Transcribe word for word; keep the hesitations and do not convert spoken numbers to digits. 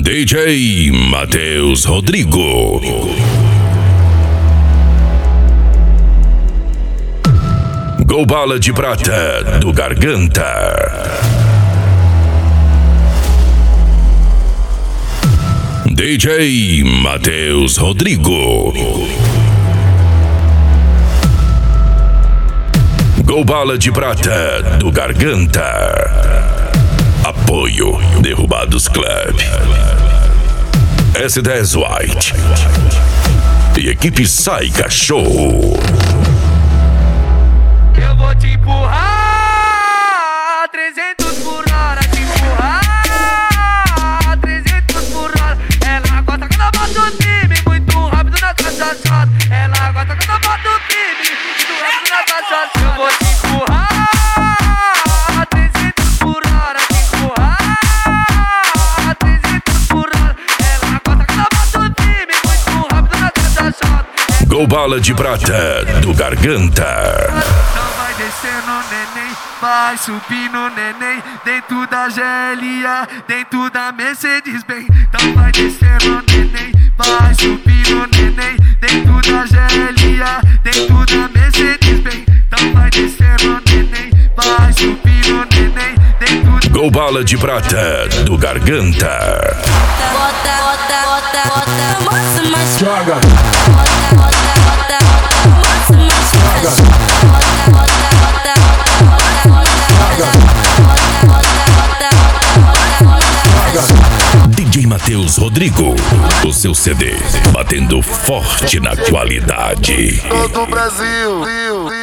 D J Matheus Rodrigo. Gol Bala de Prata do Garganta. D J Matheus Rodrigo. Gol Bala de Prata do Garganta. Apoio Derrubados Club, S dez White e equipe Sai Cachorro. Eu vou te empurrar trezentos por hora, te empurrar trezentos por hora. Ela gosta quando eu boto o time muito rápido na caixa chata. Ela gosta quando eu boto o time muito rápido na caixa chata. Eu vou te empurrar trezentos por hora, te empurrar trezentos por hora. Ela gosta quando eu boto o time muito rápido na caixa chata. Gol Bala de Prata do Garganta. Descendo, neném, vai subindo, neném, dentro da G L A, dentro da Mercedes-Benz. Então vai descendo, neném, vai subindo, neném, dentro da G L A, dentro da Mercedes-Benz. Então vai descendo, neném, vai subindo, neném, dentro da... Gol Bala de Prata do Garganta. Bota, bota, bota, bota, mostra mais. Joga. Bota, bota, bota, mostra mais. D J Matheus Rodrigo, o seu C D batendo forte na qualidade. Todo o Brasil.